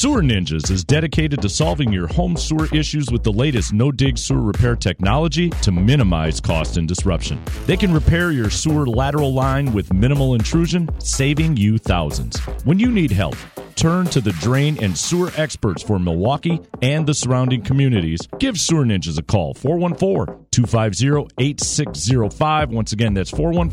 Sewer Ninjas is dedicated to solving your home sewer issues with the latest no-dig sewer repair technology to minimize cost and disruption. They can repair your sewer lateral line with minimal intrusion, saving you thousands. When you need help, turn to the drain and sewer experts for Milwaukee and the surrounding communities. Give Sewer Ninjas a call, 414-250-8605. Once again, that's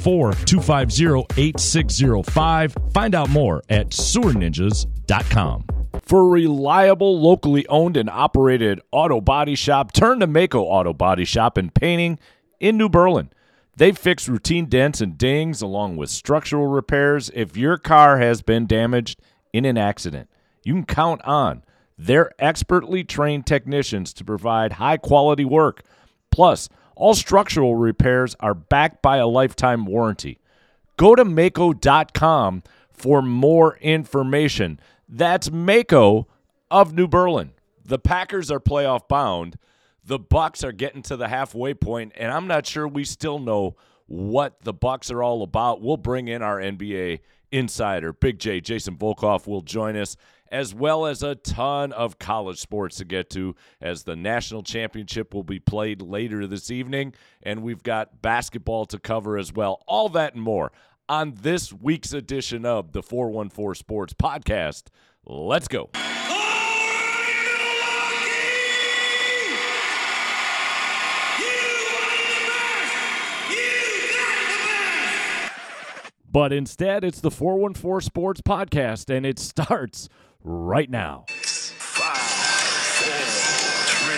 414-250-8605. Find out more at sewerninjas.com. For a reliable, locally owned and operated auto body shop, turn to Mako Auto Body Shop and Painting in New Berlin. They fix routine dents and dings along with structural repairs. If your car has been damaged in an accident, you can count on their expertly trained technicians to provide high-quality work. Plus, all structural repairs are backed by a lifetime warranty. Go to Mako.com for more information. That's Mako of New Berlin. The Packers are playoff bound. The Bucs are getting to the halfway point, and I'm not sure we still know what the Bucs are all about. We'll bring in our NBA insider, Big J, Jason Volkov, will join us, as well as a ton of college sports to get to, as the national championship will be played later this evening, and we've got basketball to cover as well. All that and more on this week's edition of the 414 Sports Podcast. Let's go. But instead, it's the 414 Sports Podcast, and it starts right now. 5, 4,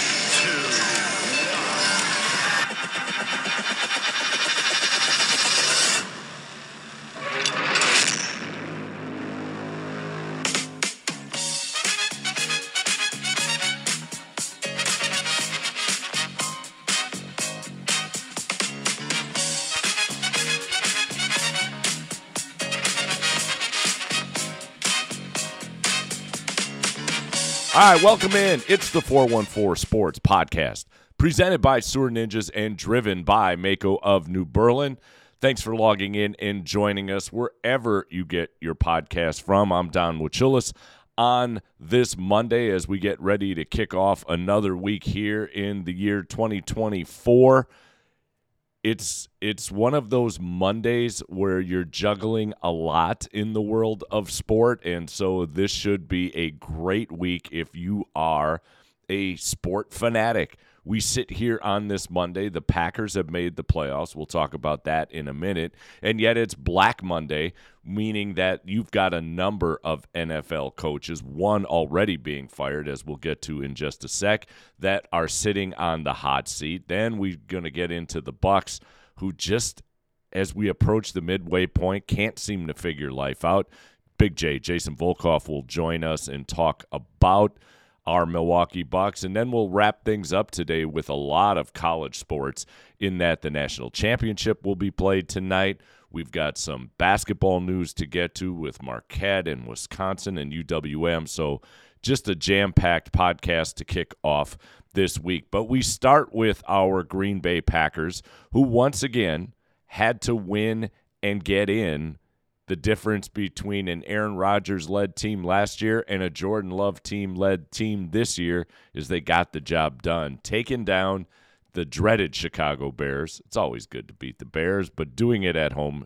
All right, welcome in. It's the 414 Sports Podcast, presented by Sewer Ninjas and driven by Mako of New Berlin. Thanks for logging in and joining us wherever you get your podcast from. I'm Don Wachilis on this Monday as we get ready to kick off another week here in the year 2024. It's one of those Mondays where you're juggling a lot in the world of sport, and so this should be a great week if you are a sport fanatic. We sit here on this Monday. The Packers have made the playoffs. We'll talk about that in a minute. And yet it's Black Monday, meaning that you've got a number of NFL coaches, one already being fired, as we'll get to in just a sec, that are sitting on the hot seat. Then we're going to get into the Bucs, who just, as we approach the midway point, can't seem to figure life out. Big J, Jason Volkov, will join us and talk about our Milwaukee Bucks, and then we'll wrap things up today with a lot of college sports in that the national championship will be played tonight. We've got some basketball news to get to with Marquette and Wisconsin and UWM, so just a jam-packed podcast to kick off this week. But we start with our Green Bay Packers, who once again had to win and get in. The difference between an Aaron Rodgers-led team last year and a Jordan Love team-led team this year is they got the job done, taking down the dreaded Chicago Bears. It's always good to beat the Bears, but doing it at home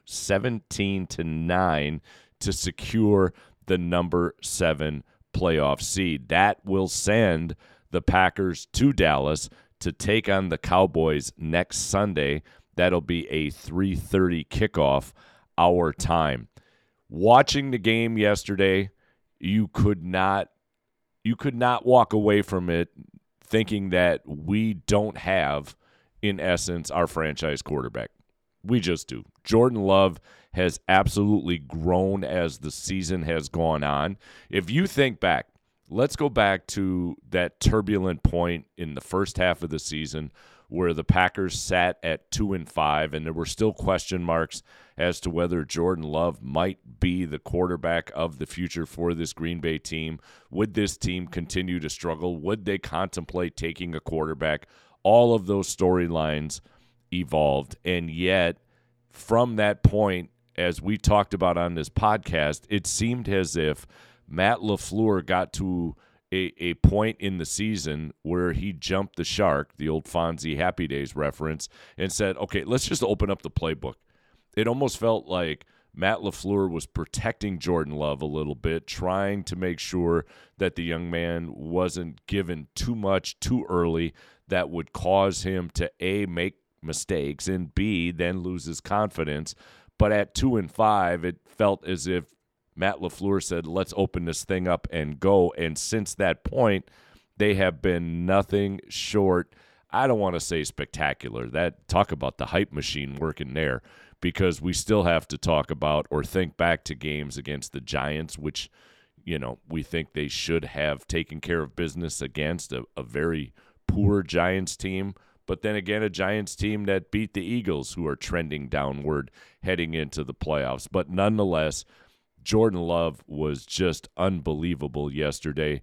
17-9 to secure the number 7 playoff seed. That will send the Packers to Dallas to take on the Cowboys next Sunday. That'll be a 3:30 kickoff our time. Watching the game yesterday, you could not walk away from it thinking that we don't have, in essence, our franchise quarterback. We just do. Jordan Love has absolutely grown as the season has gone on. If you think back, let's go back to that turbulent point in the first half of the season where the Packers sat at 2-5, and there were still question marks as to whether Jordan Love might be the quarterback of the future for this Green Bay team. Would this team continue to struggle? Would they contemplate taking a quarterback? All of those storylines evolved, and yet from that point, as we talked about on this podcast, it seemed as if Matt LaFleur got to a point in the season where he jumped the shark, the old Fonzie Happy Days reference, and said, okay, let's just open up the playbook. It almost felt like Matt LaFleur was protecting Jordan Love a little bit, trying to make sure that the young man wasn't given too much too early that would cause him to, A, make mistakes, and B, then lose his confidence. But at 2-5, it felt as if Matt LaFleur said, let's open this thing up and go. And since that point, they have been nothing short. I don't want to say spectacular. Talk about the hype machine working there, because we still have to talk about or think back to games against the Giants, which, we think they should have taken care of business against a very poor Giants team. But then again, a Giants team that beat the Eagles, who are trending downward heading into the playoffs. But nonetheless, Jordan Love was just unbelievable yesterday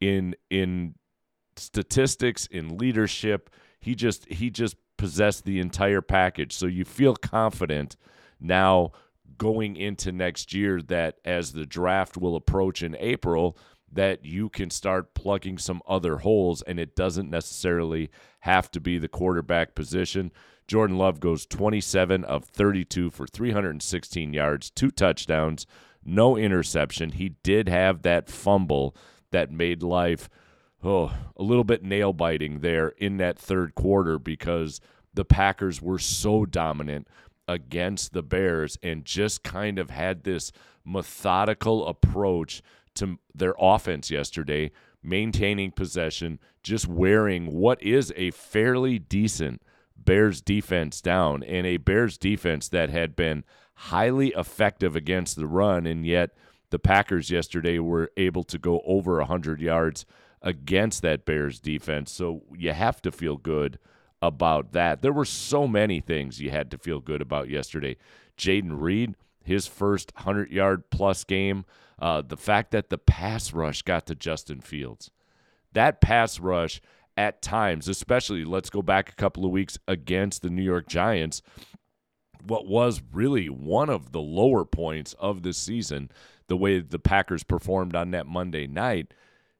in statistics, in leadership. He just possessed the entire package. So you feel confident now going into next year that as the draft will approach in April, that you can start plugging some other holes, and it doesn't necessarily have to be the quarterback position. Jordan Love goes 27 of 32 for 316 yards, 2 touchdowns, no interception. He did have that fumble that made life a little bit nail-biting there in that third quarter, because the Packers were so dominant against the Bears and just kind of had this methodical approach to their offense yesterday, maintaining possession, just wearing what is a fairly decent Bears defense down, and a Bears defense that had been highly effective against the run, and yet the Packers yesterday were able to go over 100 yards against that Bears defense. So you have to feel good about that. There were so many things you had to feel good about yesterday. Jaden Reed, his first 100-yard-plus game. The fact that the pass rush got to Justin Fields. That pass rush at times, especially, let's go back a couple of weeks against the New York Giants, what was really one of the lower points of this season, the way the Packers performed on that Monday night,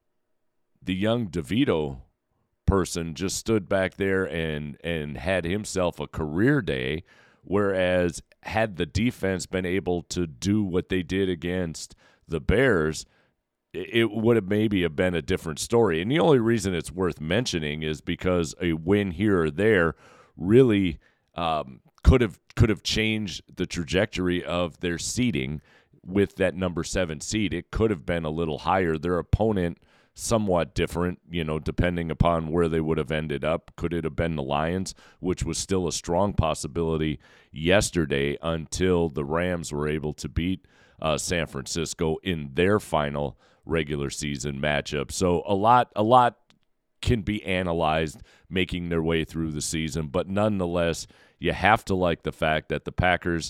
the young DeVito person just stood back there and had himself a career day, whereas had the defense been able to do what they did against the Bears, it would have maybe been a different story. And the only reason it's worth mentioning is because a win here or there really could have changed the trajectory of their seeding with that number 7 seed. It could have been a little higher. Their opponent somewhat different, depending upon where they would have ended up. Could it have been the Lions, which was still a strong possibility yesterday until the Rams were able to beat San Francisco in their final regular season matchup. So a lot can be analyzed making their way through the season, but nonetheless, you have to like the fact that the Packers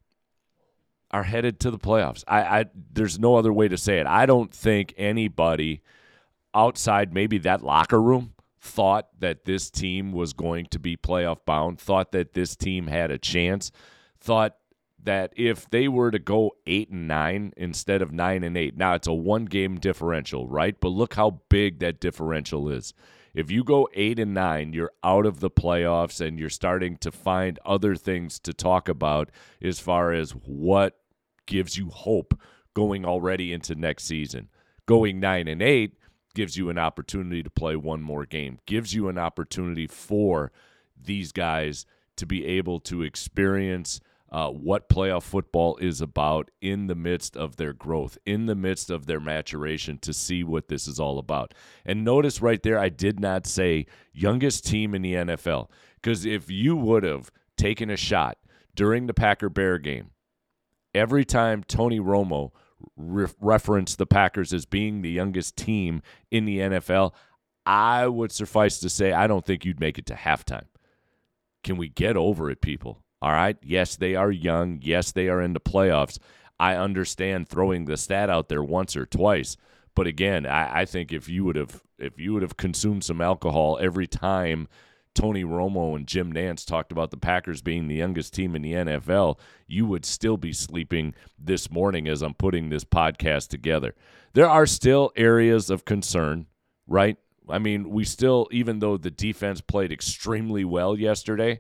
are headed to the playoffs. There's no other way to say it. I don't think anybody outside maybe that locker room thought that this team was going to be playoff bound, thought that this team had a chance, thought that if they were to go 8-9 instead of 9-8, now it's a 1-game differential, right? But look how big that differential is. If you go 8-9, you're out of the playoffs, and you're starting to find other things to talk about as far as what gives you hope going already into next season. Going 9-8 gives you an opportunity to play one more game, gives you an opportunity for these guys to be able to experience what playoff football is about in the midst of their growth, in the midst of their maturation, to see what this is all about. And notice right there, I did not say youngest team in the NFL, because if you would have taken a shot during the Packer-Bear game, every time Tony Romo referenced the Packers as being the youngest team in the NFL, I would suffice to say I don't think you'd make it to halftime. Can we get over it, people? All right, yes, they are young. Yes, they are in the playoffs. I understand throwing the stat out there once or twice, but again, I think if you would have consumed some alcohol every time Tony Romo and Jim Nantz talked about the Packers being the youngest team in the NFL, you would still be sleeping this morning as I'm putting this podcast together. There are still areas of concern, right? I mean, we still, even though the defense played extremely well yesterday,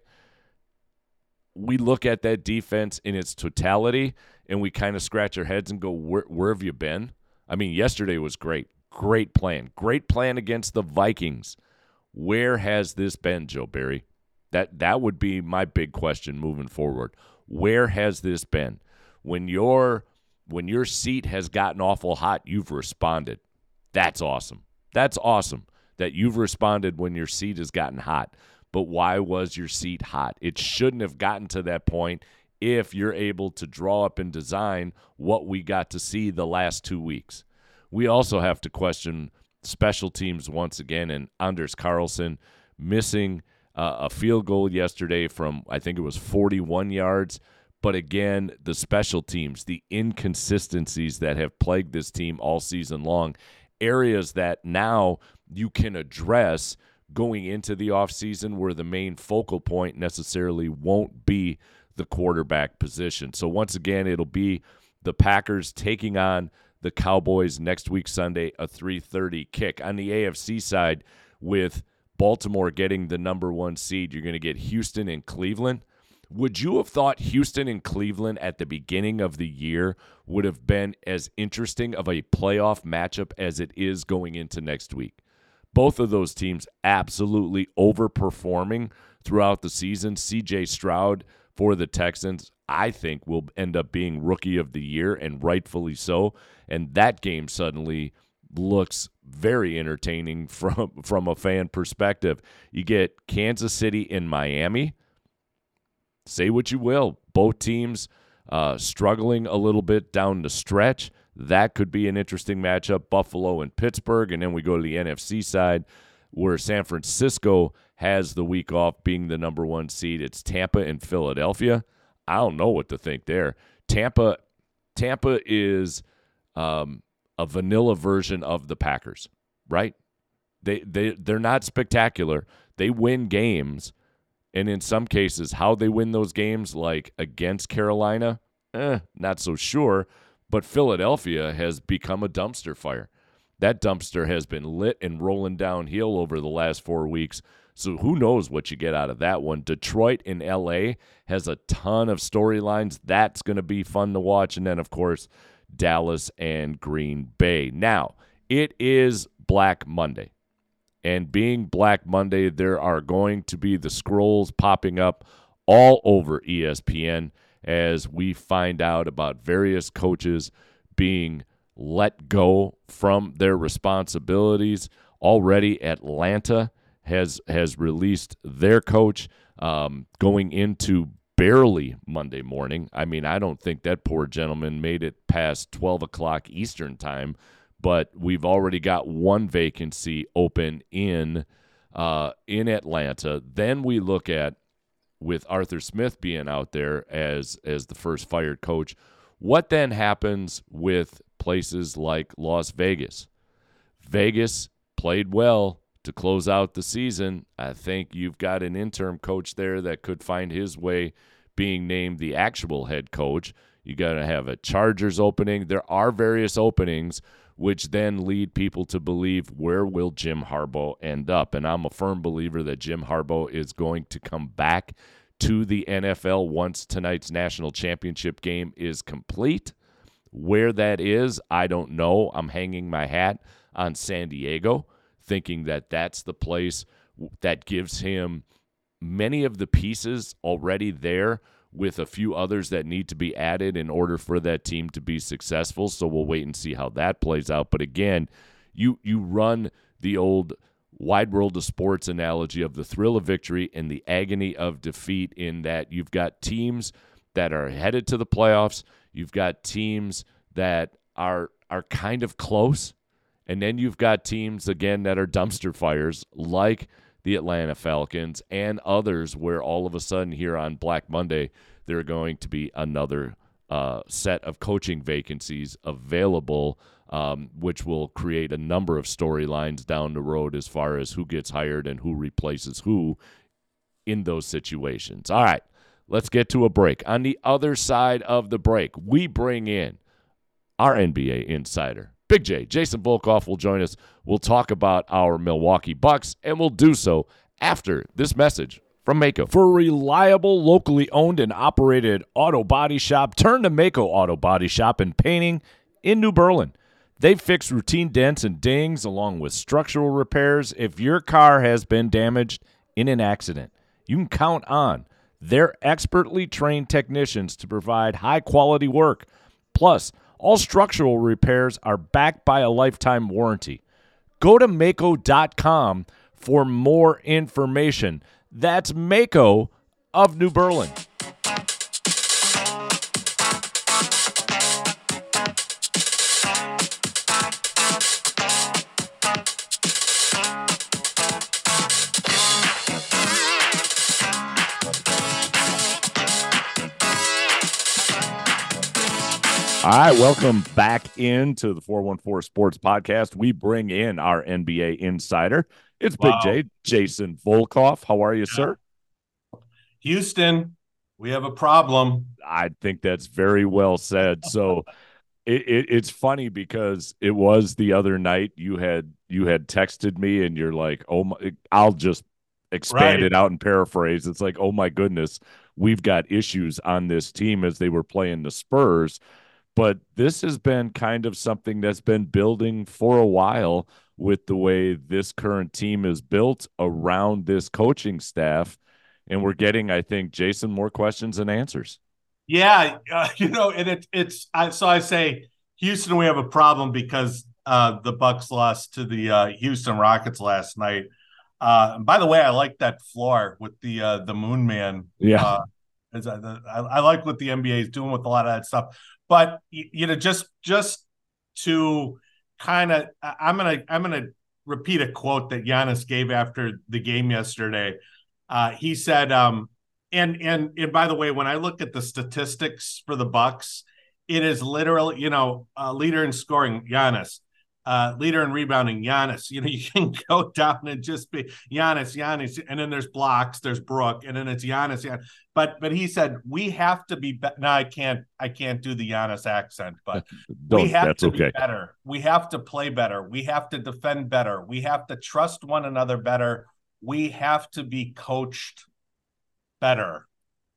we look at that defense in its totality and we kind of scratch our heads and go, where have you been? I mean, yesterday was great. Great plan. Great plan against the Vikings. Where has this been, Joe Barry? That would be my big question moving forward. Where has this been? When your seat has gotten awful hot, you've responded. That's awesome. That's awesome that you've responded when your seat has gotten hot. But why was your seat hot? It shouldn't have gotten to that point if you're able to draw up and design what we got to see the last 2 weeks. We also have to question special teams once again, and Anders Carlson missing a field goal yesterday from, I think it was 41 yards. But again, the special teams, the inconsistencies that have plagued this team all season long, areas that now you can address going into the offseason where the main focal point necessarily won't be the quarterback position. So once again, it'll be the Packers taking on the Cowboys next week Sunday, a 3:30 kick. On the AFC side, with Baltimore getting the number 1 seed, you're going to get Houston and Cleveland. Would you have thought Houston and Cleveland at the beginning of the year would have been as interesting of a playoff matchup as it is going into next week? Both of those teams absolutely overperforming throughout the season. C.J. Stroud for the Texans, I think, will end up being Rookie of the Year, and rightfully so. And that game suddenly looks very entertaining from a fan perspective. You get Kansas City and Miami. Say what you will. Both teams struggling a little bit down the stretch. That could be an interesting matchup. Buffalo and Pittsburgh. And then we go to the NFC side where San Francisco has the week off being the number 1 seed. It's Tampa and Philadelphia. I don't know what to think there. Tampa is a vanilla version of the Packers, right? They're not spectacular. They win games. And in some cases, how they win those games, like against Carolina, not so sure. But Philadelphia has become a dumpster fire. That dumpster has been lit and rolling downhill over the last 4 weeks. So who knows what you get out of that one. Detroit and L.A. has a ton of storylines. That's going to be fun to watch. And then, of course, Dallas and Green Bay. Now, it is Black Monday. And being Black Monday, there are going to be the scrolls popping up all over ESPN as we find out about various coaches being let go from their responsibilities. Already, Atlanta has released their coach going into barely Monday morning. I mean, I don't think that poor gentleman made it past 12 o'clock Eastern time, but we've already got one vacancy open in Atlanta. Then we look at, with Arthur Smith being out there as the first fired coach, what then happens with places like Las Vegas? Vegas played well to close out the season. I think you've got an interim coach there that could find his way being named the actual head coach. You got to have a Chargers opening. There are various openings, which then lead people to believe, where will Jim Harbaugh end up? And I'm a firm believer that Jim Harbaugh is going to come back to the NFL once tonight's national championship game is complete. Where that is, I don't know. I'm hanging my hat on San Diego, thinking that that's the place that gives him many of the pieces already there, with a few others that need to be added in order for that team to be successful. So we'll wait and see how that plays out. But again, you run the old wide world of sports analogy of the thrill of victory and the agony of defeat, in that you've got teams that are headed to the playoffs. You've got teams that are kind of close. And then you've got teams, again, that are dumpster fires, like the Atlanta Falcons and others, where all of a sudden here on Black Monday, there are going to be another set of coaching vacancies available, which will create a number of storylines down the road as far as who gets hired and who replaces who in those situations. All right, let's get to a break. On the other side of the break, we bring in our NBA insider, Big J. Jason Volkov will join us. We'll talk about our Milwaukee Bucks, and we'll do so after this message from Maaco. For a reliable, locally owned and operated auto body shop, turn to Maaco Auto Body Shop and Painting in New Berlin. They fix routine dents and dings along with structural repairs. If your car has been damaged in an accident, you can count on their expertly trained technicians to provide high-quality work. Plus, all structural repairs are backed by a lifetime warranty. Go to Maaco.com for more information. That's Maaco of New Berlin. All right, welcome back into the 414 Sports Podcast. We bring in our NBA insider. It's Big J, Jason Volkov. How are you, sir? Houston, we have a problem. I think that's very well said. So it's funny because it was the other night you had texted me and you're like, oh my, I'll just expand it out and paraphrase. It's like, oh my goodness, we've got issues on this team as they were playing the Spurs. But this has been kind of something that's been building for a while with the way this current team is built around this coaching staff. And we're getting, I think, Jason, more questions than answers. Yeah, and so I say, Houston, we have a problem because the Bucks lost to the Houston Rockets last night. And by the way, I like that floor with the Moon Man. Yeah. I like what the NBA is doing with a lot of that stuff. But just to kind of, I'm gonna repeat a quote that Giannis gave after the game yesterday. He said, and by the way, when I look at the statistics for the Bucks, it is literally, leader in scoring, Giannis. Leader in rebounding, Giannis. You can go down and just be Giannis, and then there's blocks, there's Brook, and then it's Giannis. But he said we have to be. No, I can't do the Giannis accent, but we have to be better. We have to play better. We have to defend better. We have to trust one another better. We have to be coached better.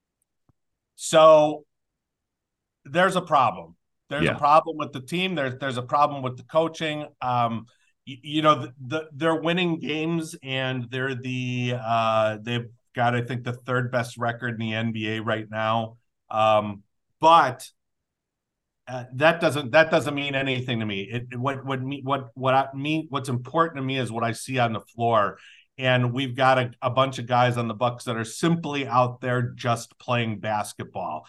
So there's a problem. There's a problem with the team. There's a problem with the coaching. They're winning games, and they're they've got, I think, the third best record in the NBA right now. But that doesn't mean anything to me. What's important to me is what I see on the floor. And we've got a bunch of guys on the Bucks that are simply out there just playing basketball.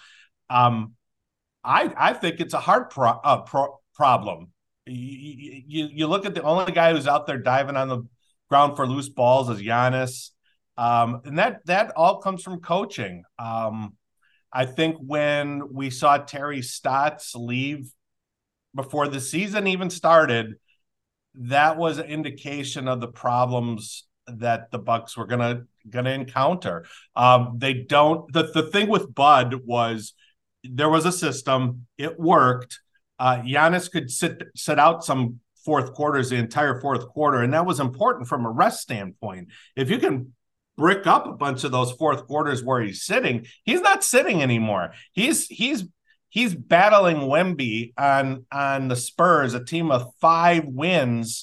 I think it's a hard problem. You look at the only guy who's out there diving on the ground for loose balls is Giannis. And that all comes from coaching. I think when we saw Terry Stotts leave before the season even started, that was an indication of the problems that the Bucks were gonna encounter. The thing with Bud was there was a system. It worked. Giannis could sit out some fourth quarters, the entire fourth quarter, and that was important from a rest standpoint. If you can brick up a bunch of those fourth quarters where he's sitting, he's not sitting anymore. He's battling Wemby on the Spurs, a team of 5 wins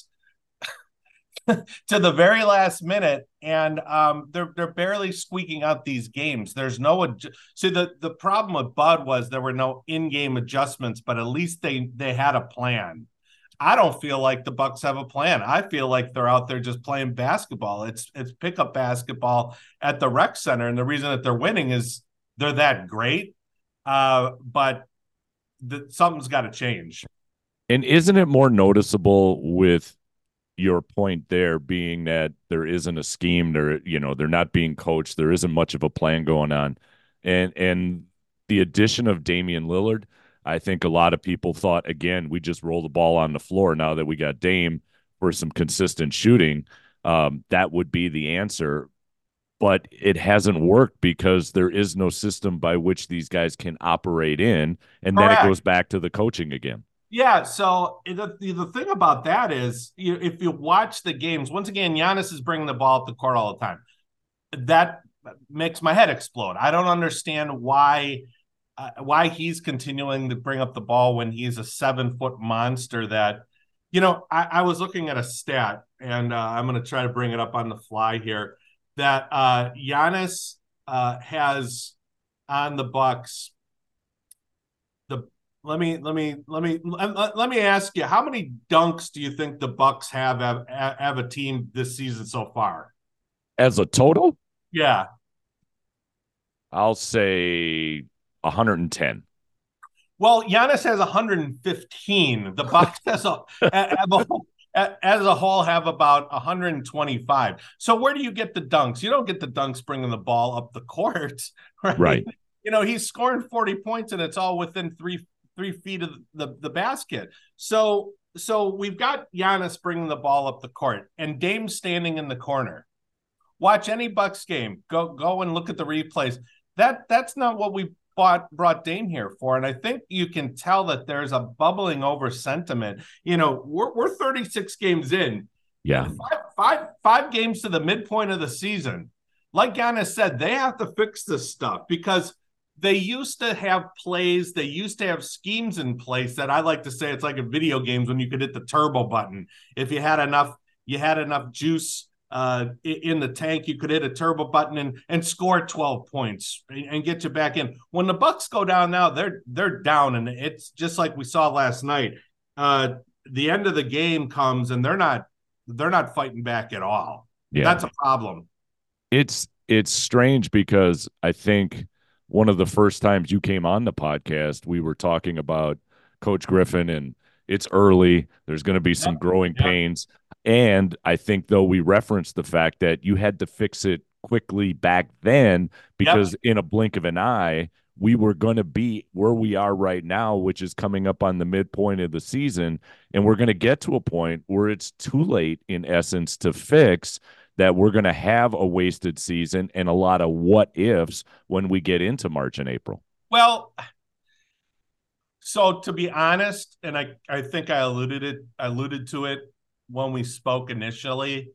to the very last minute, and they're barely squeaking out these games. There's no see the problem with Bud was there were no in-game adjustments, but at least they had a plan. I don't feel like the Bucks have a plan. I feel like they're out there just playing basketball. It's pickup basketball at the rec center, and the reason that they're winning is they're that great. But something's got to change. And isn't it more noticeable with your point there being that there isn't a scheme, they're not being coached, there isn't much of a plan going on, and the addition of Damian Lillard, I think a lot of people thought, again, we just roll the ball on the floor now that we got Dame for some consistent shooting, that would be the answer. but it hasn't worked because there is no system by which these guys can operate in. And then it Correct. goes back to the coaching again. Yeah, so the thing about that is, if you watch the games, once again, Giannis is bringing the ball up the court all the time. That makes my head explode. I don't understand why he's continuing to bring up the ball when he's a 7-foot monster. That, I was looking at a stat, and I'm going to try to bring it up on the fly here. That Giannis has on the Bucks. Let me ask you, how many dunks do you think the Bucks have a team this season so far? As a total, Yeah. I'll say 110. Well, Giannis has 115. The Bucks as a whole have about 125. So where do you get the dunks? You don't get the dunks bringing the ball up the court, right? Right. He's scoring 40 points and it's all within three feet of the basket. So we've got Giannis bringing the ball up the court and Dame standing in the corner. Watch any Bucks game. Go and look at the replays. That's not what we brought Dame here for. And I think you can tell that there's a bubbling over sentiment. We're 36 games in. Yeah. Five games to the midpoint of the season. Like Giannis said, they have to fix this stuff because they used to have plays. They used to have schemes in place that I like to say it's like a video games when you could hit the turbo button. If you had enough juice in the tank, you could hit a turbo button and score 12 points and get you back in. When the Bucks go down now, they're down, and it's just like we saw last night. The end of the game comes and they're not fighting back at all. Yeah. That's a problem. It's strange because I think one of the first times you came on the podcast, we were talking about Coach Griffin, and it's early. There's going to be some growing pains. And I think, though, we referenced the fact that you had to fix it quickly back then because in a blink of an eye, we were going to be where we are right now, which is coming up on the midpoint of the season. And we're going to get to a point where it's too late, in essence, to fix that. We're going to have a wasted season and a lot of what ifs when we get into March and April. Well, so to be honest, and I think I alluded to it when we spoke initially,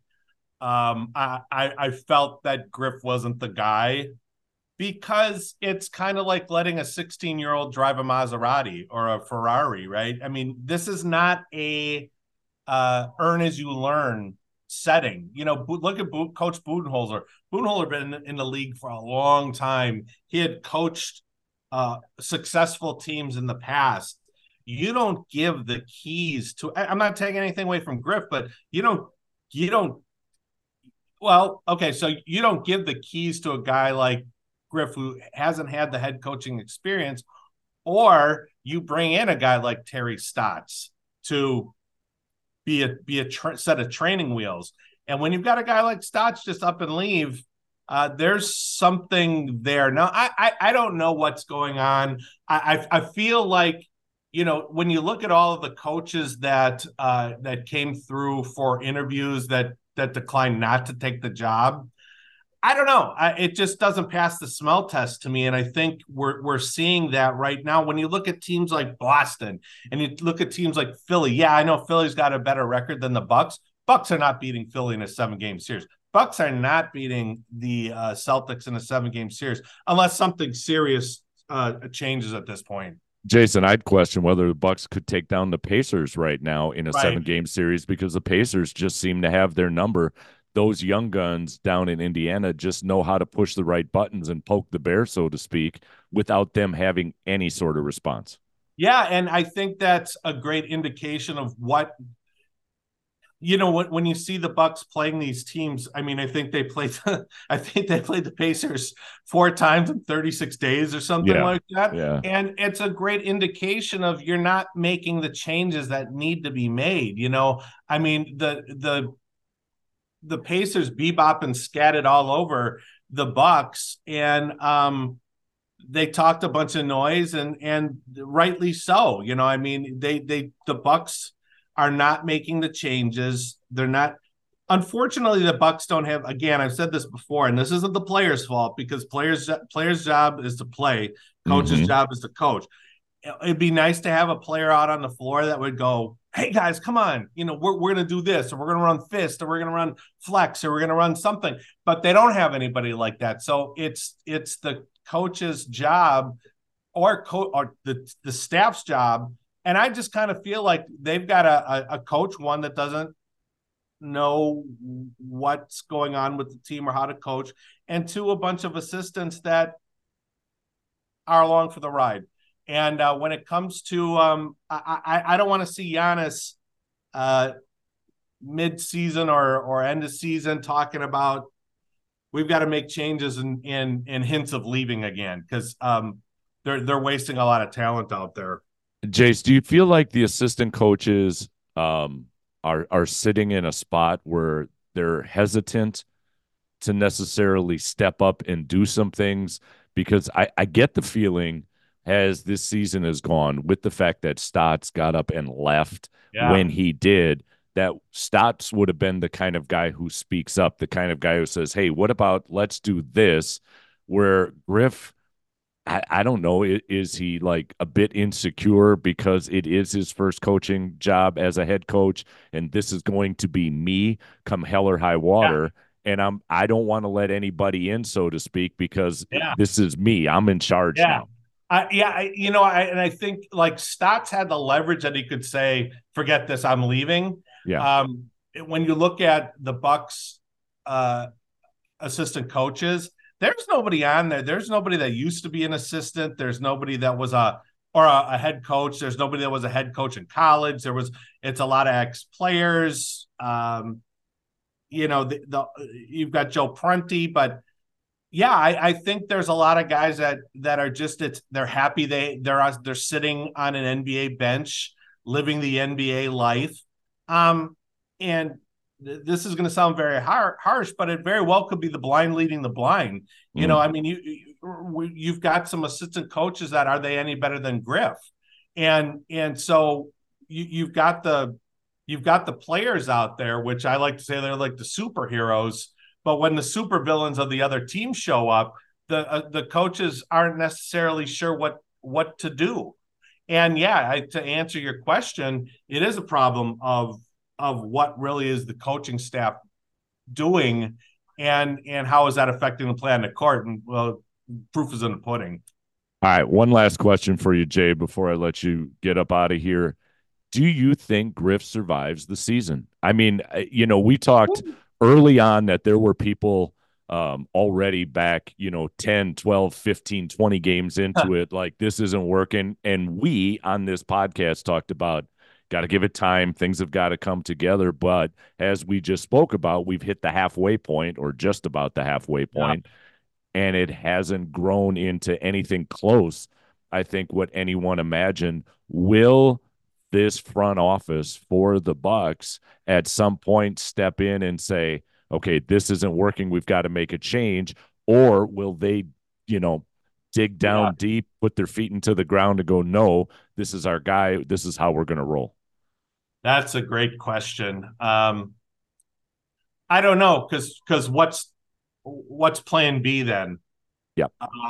I felt that Griff wasn't the guy because it's kind of like letting a 16-year-old drive a Maserati or a Ferrari, right? I mean, this is not a earn as you learn setting. Look at Coach Budenholzer. Budenholzer been in the league for a long time. He had coached successful teams in the past. You don't give the keys to. I'm not taking anything away from Griff, but you don't. Well, okay, so you don't give the keys to a guy like Griff who hasn't had the head coaching experience, or you bring in a guy like Terry Stotts to be a set of training wheels. And when you've got a guy like Stotts just up and leave, there's something there. Now, I don't know what's going on. I feel like, when you look at all of the coaches that came through for interviews that declined not to take the job, I don't know. It just doesn't pass the smell test to me. And I think we're seeing that right now. When you look at teams like Boston and you look at teams like Philly, yeah, I know Philly's got a better record than the Bucks. Bucks are not beating Philly in a 7-game series. Bucks are not beating the Celtics in a 7-game series unless something serious changes at this point. Jason, I'd question whether the Bucks could take down the Pacers right now in a 7-game series because the Pacers just seem to have their number. Those young guns down in Indiana just know how to push the right buttons and poke the bear, so to speak, without them having any sort of response. Yeah, and I think that's a great indication of what – when you see the Bucks playing these teams, I mean, I think they played the Pacers 4 times in 36 days or something like that. Yeah. And it's a great indication of you're not making the changes that need to be made. I mean, the Pacers bebop and scattered all over the Bucks, and they talked a bunch of noise, and rightly so. I mean, the Bucks are not making the changes. They're not. unfortunately, the Bucks don't have. Again, I've said this before, and this isn't the players' fault because players' job is to play, coach's Mm-hmm. job is to coach. It'd be nice to have a player out on the floor that would go, "Hey guys, come on! We're going to do this, or we're going to run fist, or we're going to run flex, or we're going to run something." But they don't have anybody like that, so it's the coach's job or the staff's job. And I just kind of feel like they've got a coach, one that doesn't know what's going on with the team or how to coach, and two, a bunch of assistants that are along for the ride. And when it comes to, I don't want to see Giannis mid-season or end of season talking about we've got to make changes and hints of leaving again, because they're wasting a lot of talent out there. Jace, do you feel like the assistant coaches are sitting in a spot where they're hesitant to necessarily step up and do some things? Because I get the feeling as this season has gone, with the fact that Stotts got up and left when he did, that Stotts would have been the kind of guy who speaks up, the kind of guy who says, hey, what about let's do this? Where Griff, I don't know, is he like a bit insecure because it is his first coaching job as a head coach, and this is going to be me come hell or high water. And I don't want to let anybody in, so to speak, because this is me. I'm in charge now. I think like Stotts had the leverage that he could say, "Forget this, I'm leaving." Yeah. When you look at the Bucks assistant coaches, there's nobody on there. There's nobody that used to be an assistant. There's nobody that was a head coach. There's nobody that was a head coach in college. It's a lot of ex-players. You've got Joe Prunty, but I think there's a lot of guys that are just they're happy they're sitting on an NBA bench, living the NBA life. And this is going to sound very harsh, but it very well could be the blind leading the blind. I mean, you've got some assistant coaches that are they any better than Griff, and so you've got the players out there, which I like to say they're like the superheroes. But when the supervillains of the other team show up, the coaches aren't necessarily sure what to do. And to answer your question, it is a problem of what really is the coaching staff doing, and how is that affecting the play on the court? And well, proof is in the pudding. All right, one last question for you, Jay, before I let you get up out of here. Do you think Griff survives the season? I mean, we talked early on that there were people already back, 10, 12, 15, 20 games into it, like this isn't working. And we on this podcast talked about got to give it time. Things have got to come together. But as we just spoke about, we've hit the halfway point, or just about the halfway point, and it hasn't grown into anything close. I think what anyone imagined. Will this front office for the Bucks at some point step in and say, okay, this isn't working, we've got to make a change? Or will they, dig down deep, put their feet into the ground and go, no, this is our guy, this is how we're going to roll? That's a great question. I don't know, because what's plan B then? Yeah.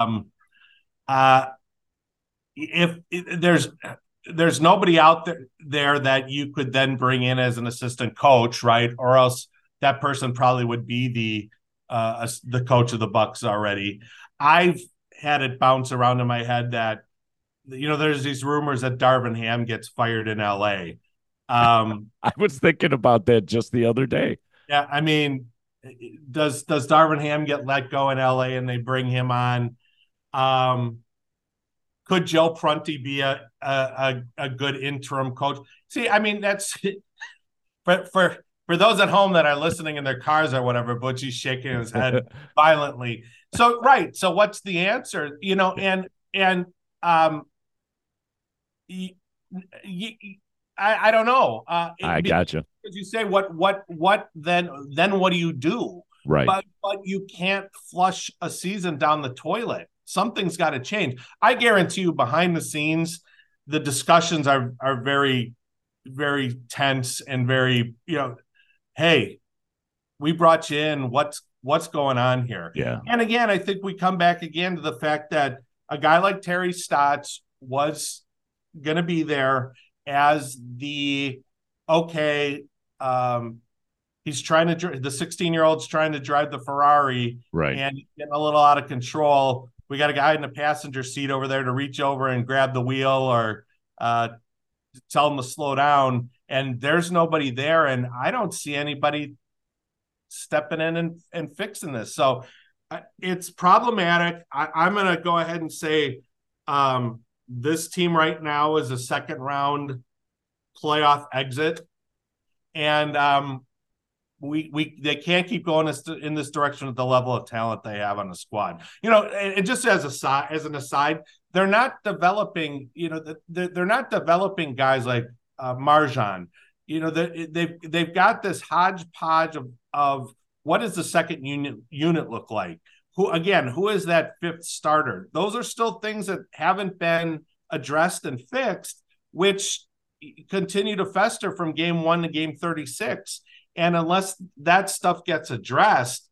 If there's nobody out there that you could then bring in as an assistant coach, right? Or else that person probably would be the coach of the Bucks already. I've had it bounce around in my head that, there's these rumors that Darvin Ham gets fired in LA. I was thinking about that just the other day. Yeah. I mean, does Darvin Ham get let go in LA and they bring him on? Could Joe Prunty be a good interim coach? See, I mean, that's for those at home that are listening in their cars or whatever. Butchie's shaking his head violently. So, right. So, what's the answer? I don't know. I gotcha. Because you say what then what do you do? Right. But you can't flush a season down the toilet. Something's got to change. I guarantee you, behind the scenes, the discussions are very, very tense and very, hey, we brought you in. What's going on here? Yeah. And again, I think we come back again to the fact that a guy like Terry Stotts was going to be there as the he's trying to the 16-year-old's trying to drive the Ferrari, Right. and getting a little out of control. We got a guy in the passenger seat over there to reach over and grab the wheel or tell him to slow down. And there's nobody there, and I don't see anybody stepping in and fixing this. So it's problematic. I'm going to go ahead and say this team right now is a second round playoff exit, and they can't keep going in this direction with the level of talent they have on the squad. And just as an aside, they're not developing. They're not developing guys like Marjan. They've got this hodgepodge of what does the second unit look like? Who is that fifth starter? Those are still things that haven't been addressed and fixed, which continue to fester from game 1 to game 36. And unless that stuff gets addressed,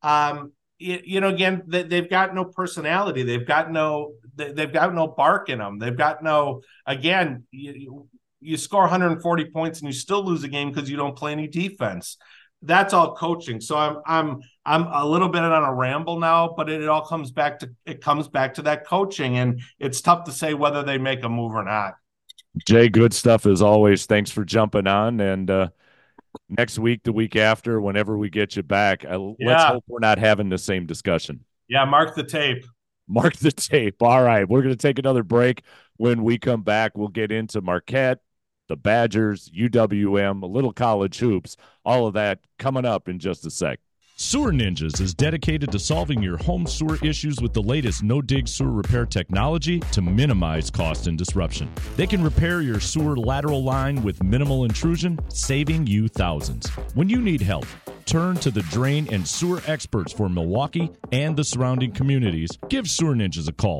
again, they've got no personality. They've got no bark in them. They've got no, again, you score 140 points and you still lose a game because you don't play any defense. That's all coaching. So I'm a little bit on a ramble now, but it all comes back to that coaching, and it's tough to say whether they make a move or not. Jay, good stuff as always. Thanks for jumping on. And next week, the week after, whenever we get you back, let's hope we're not having the same discussion. Yeah, mark the tape. Mark the tape. All right, we're going to take another break. When we come back, we'll get into Marquette, the Badgers, UWM, a little college hoops, all of that coming up in just a sec. Sewer Ninjas is dedicated to solving your home sewer issues with the latest no-dig sewer repair technology to minimize cost and disruption. They can repair your sewer lateral line with minimal intrusion, saving you thousands. When you need help, turn to the drain and sewer experts for Milwaukee and the surrounding communities. Give Sewer Ninjas a call,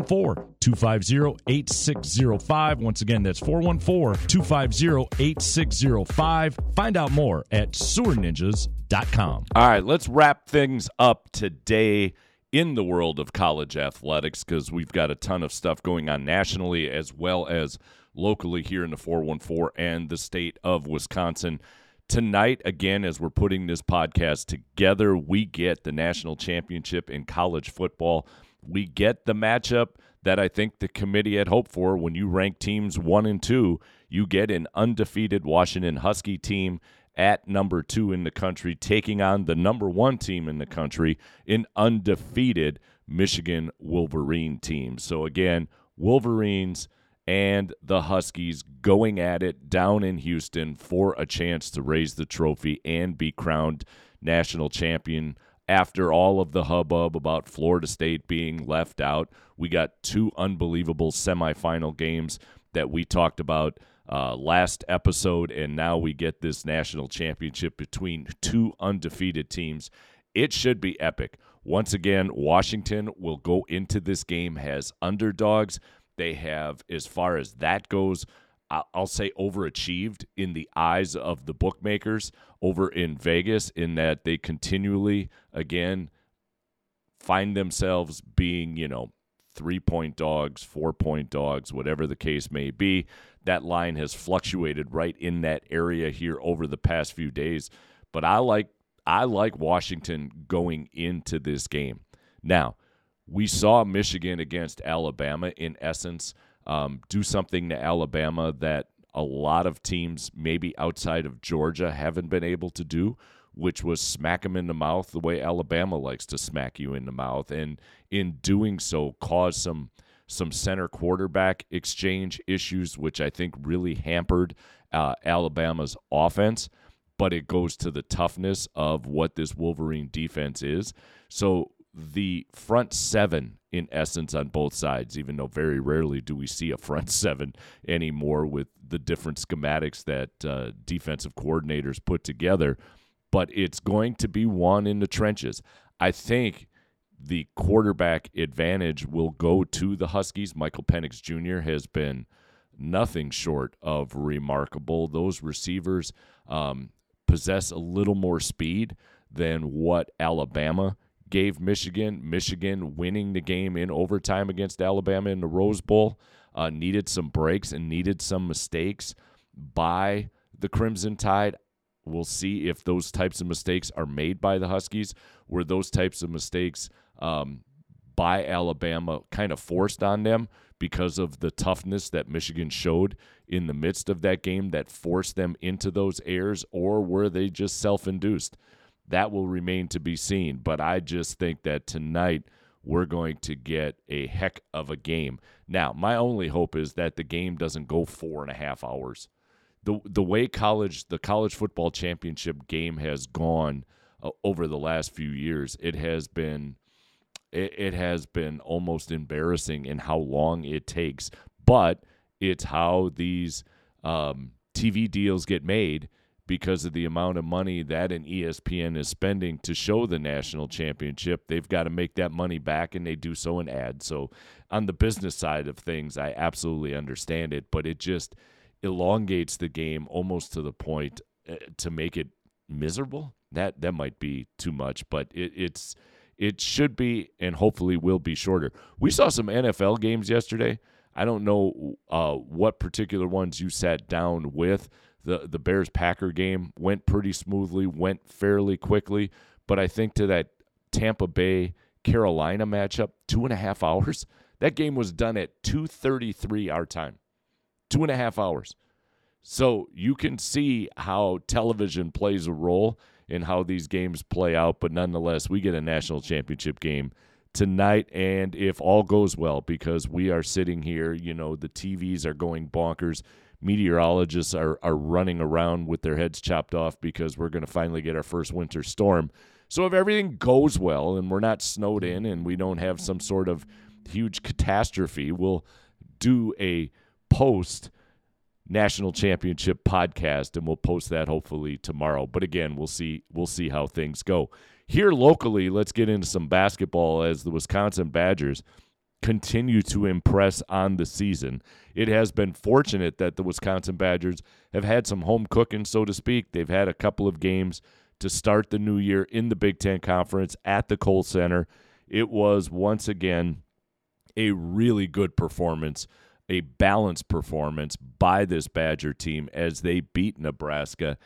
414-250-8605. Once again, that's 414-250-8605. Find out more at sewerninjas.com. All right, let's wrap things up today in the world of college athletics, because we've got a ton of stuff going on nationally as well as locally here in the 414 and the state of Wisconsin. Tonight, again, as we're putting this podcast together, we get the national championship in college football. We get the matchup that I think the committee had hoped for. When you rank teams 1 and 2, you get an undefeated Washington Husky team at number 2 in the country, taking on the number 1 team in the country, an undefeated Michigan Wolverine team. So again, Wolverines and the Huskies going at it down in Houston for a chance to raise the trophy and be crowned national champion. After all of the hubbub about Florida State being left out, we got 2 unbelievable semifinal games that we talked about last episode, and now we get this national championship between 2 undefeated teams. It should be epic. Once again, Washington will go into this game as underdogs. They have, as far as that goes, I'll say overachieved in the eyes of the bookmakers over in Vegas, in that they continually, again, find themselves being, 3-point dogs, 4-point dogs, whatever the case may be. That line has fluctuated right in that area here over the past few days. But I like Washington going into this game. Now, we saw Michigan against Alabama, in essence, do something to Alabama that a lot of teams, maybe outside of Georgia, haven't been able to do, which was smack them in the mouth the way Alabama likes to smack you in the mouth. And in doing so, cause some center quarterback exchange issues, which I think really hampered Alabama's offense. But it goes to the toughness of what this Wolverine defense is. So the front 7, in essence, on both sides, even though very rarely do we see a front 7 anymore with the different schematics that defensive coordinators put together, but it's going to be won in the trenches. I think the quarterback advantage will go to the Huskies. Michael Penix Jr. has been nothing short of remarkable. Those receivers possess a little more speed than what Alabama gave Michigan. Michigan winning the game in overtime against Alabama in the Rose Bowl needed some breaks and needed some mistakes by the Crimson Tide. We'll see if those types of mistakes are made by the Huskies. Were those types of mistakes by Alabama kind of forced on them because of the toughness that Michigan showed in the midst of that game that forced them into those errors, or were they just self-induced? That will remain to be seen, but I just think that tonight we're going to get a heck of a game. Now, my only hope is that the game doesn't go 4.5 hours. The way the college football championship game has gone over the last few years, it has been almost embarrassing in how long it takes. But it's how these TV deals get made because of the amount of money that an ESPN is spending to show the national championship. They've got to make that money back, and they do so in ads. So on the business side of things, I absolutely understand it, but it just elongates the game almost to the point to make it miserable. That might be too much, but it should be and hopefully will be shorter. We saw some NFL games yesterday. I don't know what particular ones you sat down with. The Bears-Packer game went pretty smoothly, went fairly quickly, but I think to that Tampa Bay-Carolina matchup, 2.5 hours, that game was done at 2:33 our time. 2.5 hours. So you can see how television plays a role in how these games play out, but nonetheless, we get a national championship game tonight, and if all goes well, because we are sitting here, the TVs are going bonkers, meteorologists are running around with their heads chopped off because we're going to finally get our first winter storm. So if everything goes well and we're not snowed in and we don't have some sort of huge catastrophe, we'll do a post-national championship podcast, and we'll post that hopefully tomorrow. But again, we'll see how things go. Here locally, let's get into some basketball as the Wisconsin Badgers continue to impress on the season. It has been fortunate that the Wisconsin Badgers have had some home cooking, so to speak. They've had a couple of games to start the new year in the Big Ten Conference at the Kohl Center. It was once again a really good performance, a balanced performance by this Badger team as they beat Nebraska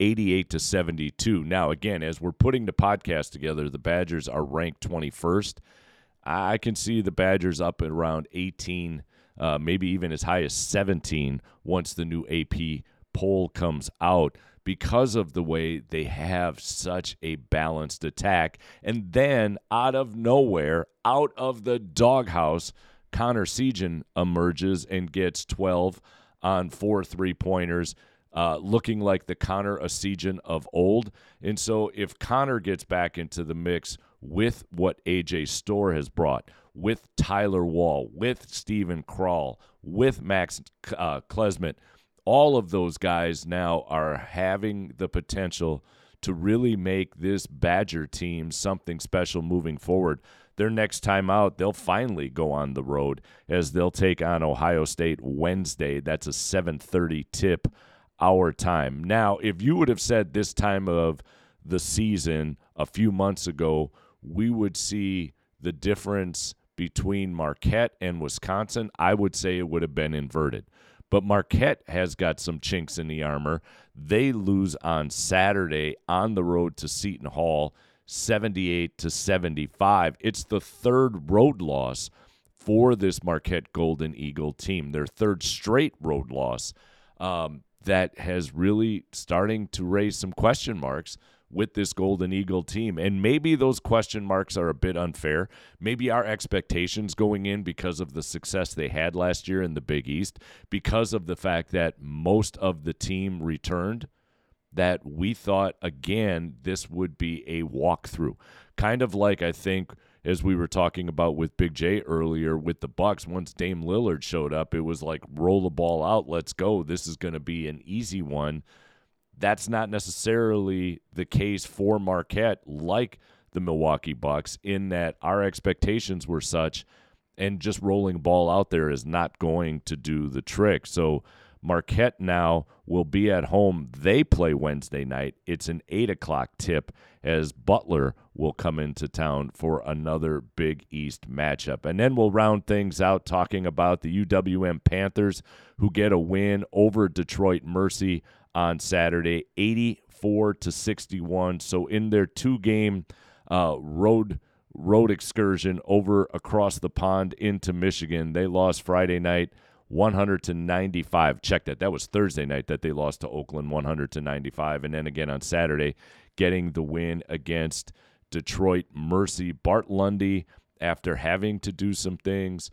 88-72. Now, again, as we're putting the podcast together, the Badgers are ranked 21st. I can see the Badgers up at around 18, maybe even as high as 17 once the new AP poll comes out, because of the way they have such a balanced attack. And then out of nowhere, out of the doghouse, Connor Segan emerges and gets 12 on 4 3-pointers, looking like the Connor Segan of old. And so if Connor gets back into the mix with what A.J. Storr has brought, with Tyler Wall, with Stephen Kral, with Max Klesmit, all of those guys now are having the potential to really make this Badger team something special moving forward. Their next time out, they'll finally go on the road as they'll take on Ohio State Wednesday. That's a 7:30 tip our time. Now, if you would have said this time of the season a few months ago, we would see the difference between Marquette and Wisconsin, I would say it would have been inverted. But Marquette has got some chinks in the armor. They lose on Saturday on the road to Seton Hall, 78-75. It's the third road loss for this Marquette Golden Eagle team, their third straight road loss. That has really starting to raise some question marks with this Golden Eagle team. And maybe those question marks are a bit unfair. Maybe our expectations going in, because of the success they had last year in the Big East, because of the fact that most of the team returned, that we thought, again, this would be a walkthrough. Kind of like, I think, as we were talking about with Big J earlier with the Bucks, once Dame Lillard showed up, it was like, roll the ball out, let's go. This is going to be an easy one. That's not necessarily the case for Marquette, like the Milwaukee Bucks, in that our expectations were such, and just rolling ball out there is not going to do the trick. So Marquette now will be at home. They play Wednesday night. It's an 8 o'clock tip as Butler will come into town for another Big East matchup. And then we'll round things out talking about the UWM Panthers, who get a win over Detroit Mercy on Saturday, 84-61. So in their 2-game road excursion over across the pond into Michigan, they lost Friday night 100-95. Check that. That was Thursday night that they lost to Oakland 100-95. And then again on Saturday, getting the win against Detroit Mercy. Bart Lundy, after having to do some things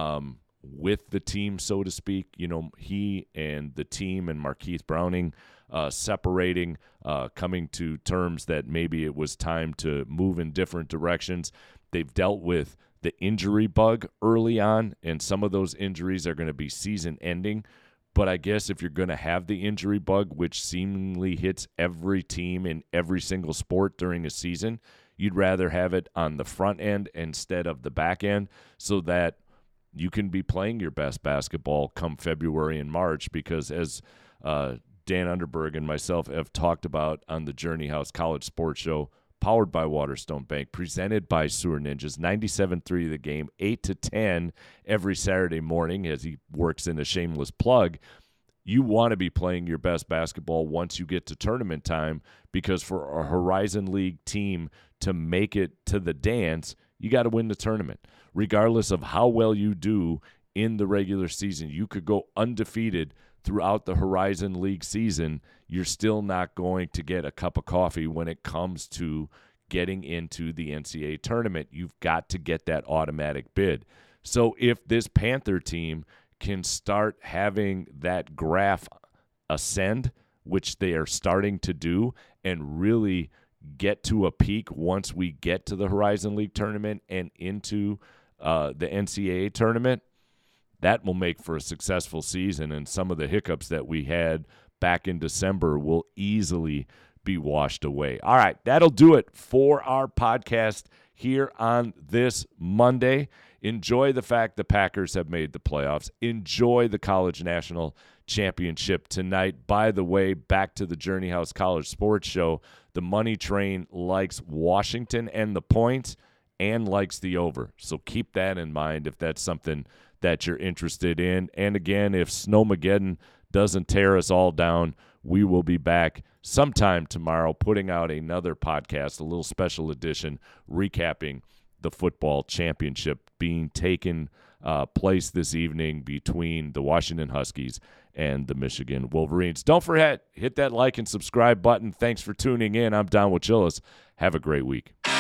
with the team, so to speak, he and the team and Markeith Browning separating, coming to terms that maybe it was time to move in different directions. They've dealt with the injury bug early on, and some of those injuries are going to be season-ending. But I guess if you're going to have the injury bug, which seemingly hits every team in every single sport during a season, you'd rather have it on the front end instead of the back end so that you can be playing your best basketball come February and March, because as Dan Underberg and myself have talked about on the Journey House College Sports Show, powered by Waterstone Bank, presented by Sewer Ninjas, 97.3 The Game, 8 to 10 every Saturday morning as he works in a shameless plug. You want to be playing your best basketball once you get to tournament time, because for a Horizon League team to make it to the dance, you got to win the tournament. Regardless of how well you do in the regular season, you could go undefeated throughout the Horizon League season. You're still not going to get a cup of coffee when it comes to getting into the NCAA tournament. You've got to get that automatic bid. So if this Panther team can start having that graph ascend, which they are starting to do, and really get to a peak once we get to the Horizon League tournament and into the NCAA tournament, that will make for a successful season, and some of the hiccups that we had back in December will easily be washed away. All right, that'll do it for our podcast here on this Monday. Enjoy the fact the Packers have made the playoffs. Enjoy the College National Championship tonight. By the way, back to the Journey House College Sports Show, the money train likes Washington and the points and likes the over. So keep that in mind if that's something that you're interested in. And again, if Snowmageddon doesn't tear us all down, we will be back sometime tomorrow putting out another podcast, a little special edition recapping the football championship being taken place this evening between the Washington Huskies and the Michigan Wolverines. Don't forget, hit that like and subscribe button. Thanks for tuning in. I'm Don Wachillis. Have a great week.